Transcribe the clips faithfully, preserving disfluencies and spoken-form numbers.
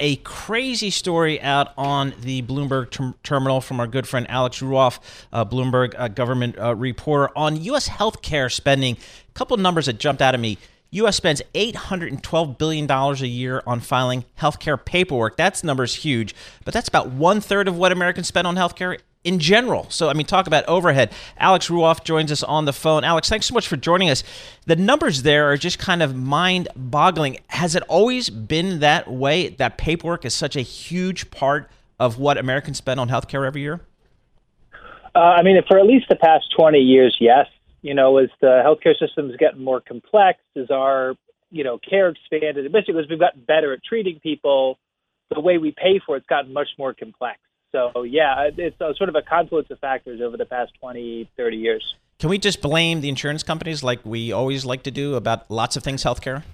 a crazy story out on the Bloomberg ter- terminal from our good friend Alex Ruoff, uh, Bloomberg uh, government uh, reporter, on U S healthcare spending. A couple of numbers that jumped out at me. U S spends eight hundred twelve billion dollars a year on filing healthcare paperwork. That number's huge, but that's about one third of what Americans spend on healthcare in general. So, I mean, talk about overhead. Alex Ruoff joins us on the phone. Alex, thanks so much for joining us. The numbers there are just kind of mind-boggling. Has it always been that way, that paperwork is such a huge part of what Americans spend on healthcare every year? Uh, I mean, for at least the past twenty years, yes. You know, as the healthcare system is getting more complex, as our, you know, care expanded, basically as we've gotten better at treating people, the way we pay for it's gotten much more complex. So, yeah, it's a, sort of a confluence of factors over the past twenty, thirty years. Can we just blame the insurance companies like we always like to do about lots of things healthcare?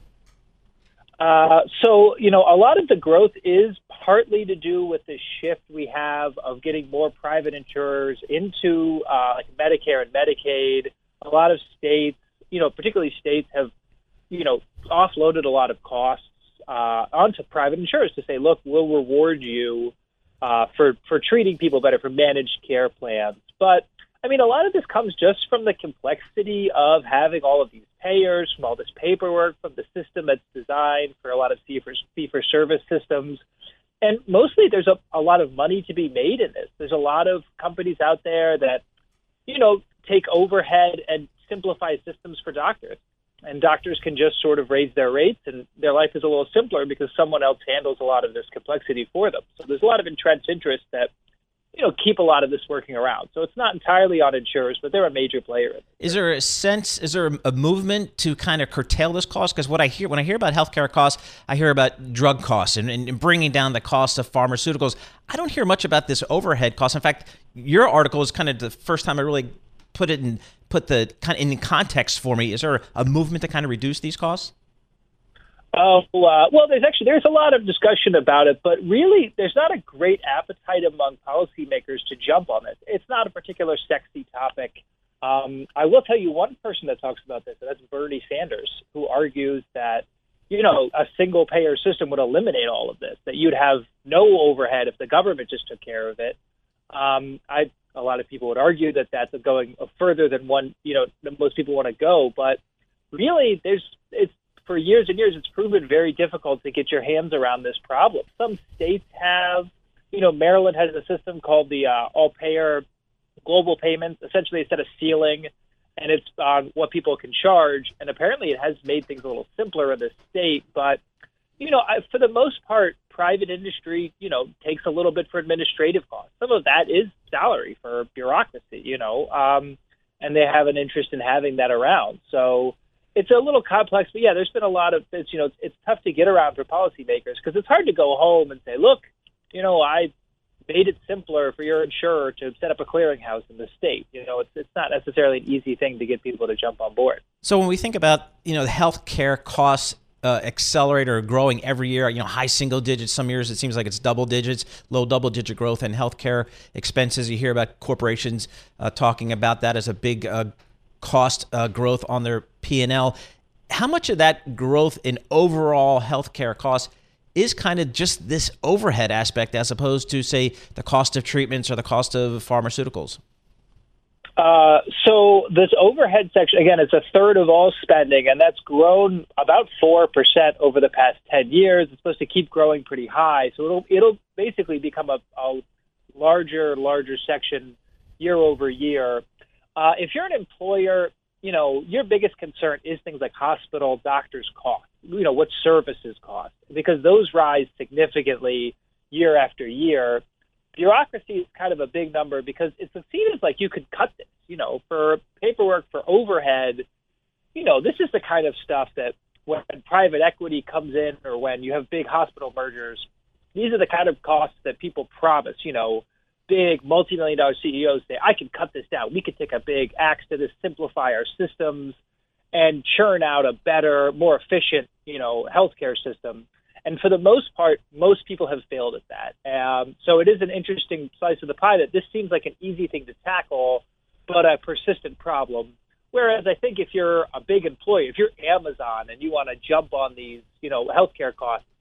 Uh, so, you know, a lot of the growth is partly to do with the shift we have of getting more private insurers into uh, like Medicare and Medicaid. A lot of states, you know, particularly states have, you know, offloaded a lot of costs uh, onto private insurers to say, look, we'll reward you Uh, for, for treating people better, for managed care plans. But, I mean, a lot of this comes just from the complexity of having all of these payers, from all this paperwork, from the system that's designed for a lot of fee-for-service systems. And mostly there's a, a lot of money to be made in this. There's a lot of companies out there that, you know, take overhead and simplify systems for doctors. And doctors can just sort of raise their rates, and their life is a little simpler because someone else handles a lot of this complexity for them. So there's a lot of entrenched interests that, you know, keep a lot of this working around. So it's not entirely on insurers, but they're a major player in it. Is there a sense, is there a movement to kind of curtail this cost? Because what I hear, when I hear about healthcare costs, I hear about drug costs and, and bringing down the cost of pharmaceuticals. I don't hear much about this overhead cost. In fact, your article is kind of the first time I really put it in, put the kind of in context for me. Is there a movement to kind of reduce these costs? Oh, uh, well, there's actually, there's a lot of discussion about it, but really there's not a great appetite among policymakers to jump on it. It's not a particular sexy topic. Um, I will tell you one person that talks about this, and that's Bernie Sanders, who argues that, you know, a single payer system would eliminate all of this, that you'd have no overhead if the government just took care of it. Um, I, a lot of people would argue that that's going further than one, you know, most people want to go. But really, there's it's for years and years, it's proven very difficult to get your hands around this problem. Some states have, you know, Maryland has a system called the uh, all-payer global payments. Essentially, it's set a ceiling, and it's on what people can charge. And apparently, it has made things a little simpler in the state. But you know, I, for the most part, private industry, you know, takes a little bit for administrative costs. Some of that is salary for bureaucracy, you know, um, and they have an interest in having that around. So it's a little complex, but yeah, there's been a lot of, it's, you know, it's, it's tough to get around for policymakers because it's hard to go home and say, look, you know, I made it simpler for your insurer to set up a clearinghouse in the state. You know, it's it's not necessarily an easy thing to get people to jump on board. So when we think about, you know, the healthcare costs, Uh, accelerate or growing every year, you know, high single digits. Some years it seems like it's double digits, low double digit growth in healthcare expenses. You hear about corporations uh, talking about that as a big uh, cost uh, growth on their P and L. How much of that growth in overall healthcare costs is kind of just this overhead aspect as opposed to, say, the cost of treatments or the cost of pharmaceuticals? Uh, so this overhead section, again, it's a third of all spending, and that's grown about four percent over the past ten years. It's supposed to keep growing pretty high. So it'll, it'll basically become a, a larger, larger section year over year. Uh, if you're an employer, you know, your biggest concern is things like hospital, doctors' costs, you know, what services cost, because those rise significantly year after year. Bureaucracy is kind of a big number because it seems like you could cut this, you know, for paperwork, for overhead. You know, this is the kind of stuff that when private equity comes in or when you have big hospital mergers, these are the kind of costs that people promise, you know, big multi-million dollar C E Os say, I can cut this down. We could take a big axe to this, simplify our systems and churn out a better, more efficient, you know, healthcare system. And for the most part, most people have failed at that. Um, so it is an interesting slice of the pie that this seems like an easy thing to tackle, but a persistent problem. Whereas I think if you're a big employer, if you're Amazon and you want to jump on these, you know, healthcare costs,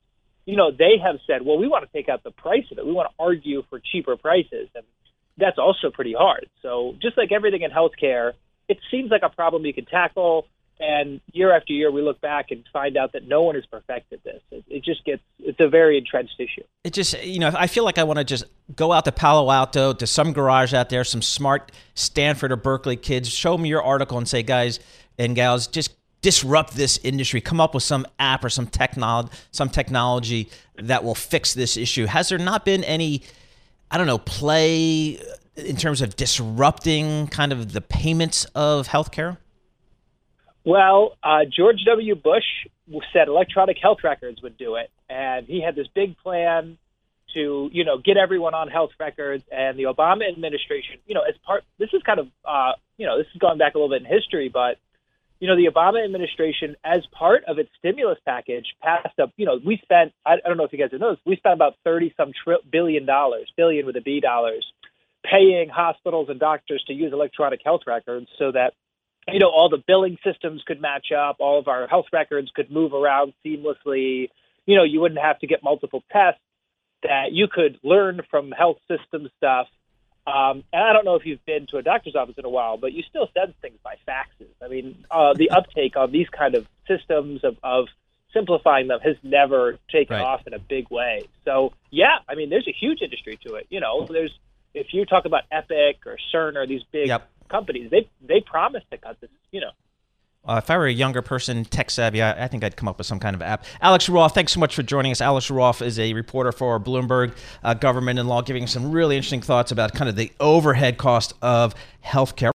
you know, they have said, well, we want to take out the price of it. We want to argue for cheaper prices. And that's also pretty hard. So just like everything in healthcare, it seems like a problem you can tackle. And year after year, we look back and find out that no one has perfected this. It, it just gets, it's a very entrenched issue. It just, you know, I feel like I want to just go out to Palo Alto, to some garage out there, some smart Stanford or Berkeley kids, show them your article and say, guys and gals, just disrupt this industry. Come up with some app or some technology, some technology that will fix this issue. Has there not been any, I don't know, play in terms of disrupting kind of the payments of healthcare? Well, uh, George W. Bush said electronic health records would do it. And he had this big plan to, you know, get everyone on health records. And the Obama administration, you know, as part, this is kind of, uh, you know, this is going back a little bit in history, but, you know, the Obama administration, as part of its stimulus package, passed up, you know, we spent, I, I don't know if you guys have noticed, we spent about thirty some tri- billion dollars, billion with a B dollars, paying hospitals and doctors to use electronic health records so that, you know, all the billing systems could match up, all of our health records could move around seamlessly. You know, you wouldn't have to get multiple tests, that you could learn from health system stuff. Um, and I don't know if you've been to a doctor's office in a while, but you still send things by faxes. I mean, uh, the uptake on these kind of systems of, of simplifying them has never taken Right. off in a big way. So, yeah, I mean, there's a huge industry to it. You know, there's, if you talk about Epic or Cerner, these big Yep. companies, they they promise to cut this, you know. Uh, if I were a younger person, tech savvy, I, I think I'd come up with some kind of app. Alex Ruoff, thanks so much for joining us. Alex Ruoff is a reporter for Bloomberg uh, Government and Law, giving us some really interesting thoughts about kind of the overhead cost of healthcare.